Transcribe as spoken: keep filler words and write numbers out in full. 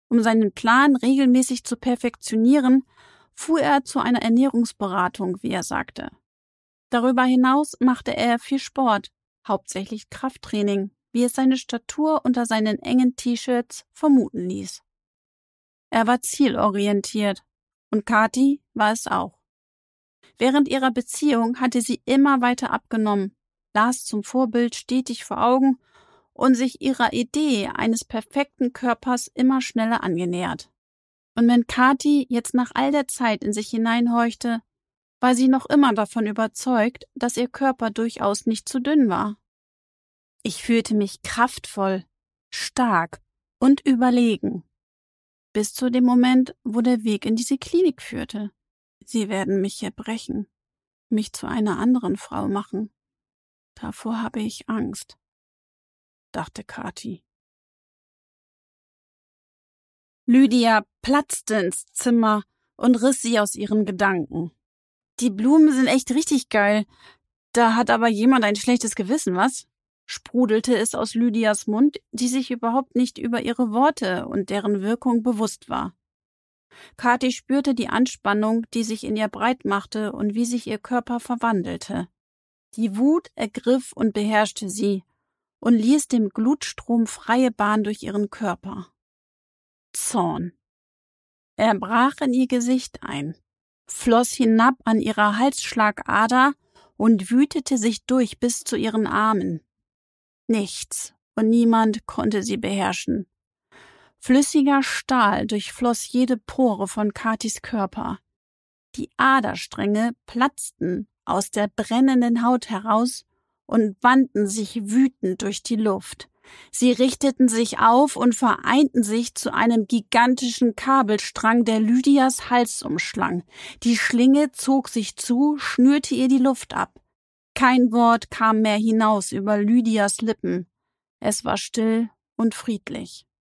Um seinen Plan regelmäßig zu perfektionieren, fuhr er zu einer Ernährungsberatung, wie er sagte. Darüber hinaus machte er viel Sport, hauptsächlich Krafttraining, wie es seine Statur unter seinen engen T-Shirts vermuten ließ. Er war zielorientiert und Kathi war es auch. Während ihrer Beziehung hatte sie immer weiter abgenommen, Lars zum Vorbild stetig vor Augen und sich ihrer Idee eines perfekten Körpers immer schneller angenähert. Und wenn Kathi jetzt nach all der Zeit in sich hineinhorchte, war sie noch immer davon überzeugt, dass ihr Körper durchaus nicht zu dünn war. Ich fühlte mich kraftvoll, stark und überlegen. Bis zu dem Moment, wo der Weg in diese Klinik führte. Sie werden mich erbrechen, mich zu einer anderen Frau machen. Davor habe ich Angst, dachte Kathi. Lydia platzte ins Zimmer und riss sie aus ihren Gedanken. Die Blumen sind echt richtig geil. Da hat aber jemand ein schlechtes Gewissen, was? Sprudelte es aus Lydias Mund, die sich überhaupt nicht über ihre Worte und deren Wirkung bewusst war. Kathi spürte die Anspannung, die sich in ihr breit machte und wie sich ihr Körper verwandelte. Die Wut ergriff und beherrschte sie und ließ dem Glutstrom freie Bahn durch ihren Körper. Zorn. Er brach in ihr Gesicht ein, floss hinab an ihrer Halsschlagader und wütete sich durch bis zu ihren Armen. Nichts und niemand konnte sie beherrschen. Flüssiger Stahl durchfloss jede Pore von Kathis Körper. Die Aderstränge platzten aus der brennenden Haut heraus und wandten sich wütend durch die Luft. Sie richteten sich auf und vereinten sich zu einem gigantischen Kabelstrang, der Lydias Hals umschlang. Die Schlinge zog sich zu, schnürte ihr die Luft ab. Kein Wort kam mehr hinaus über Lydias Lippen. Es war still und friedlich.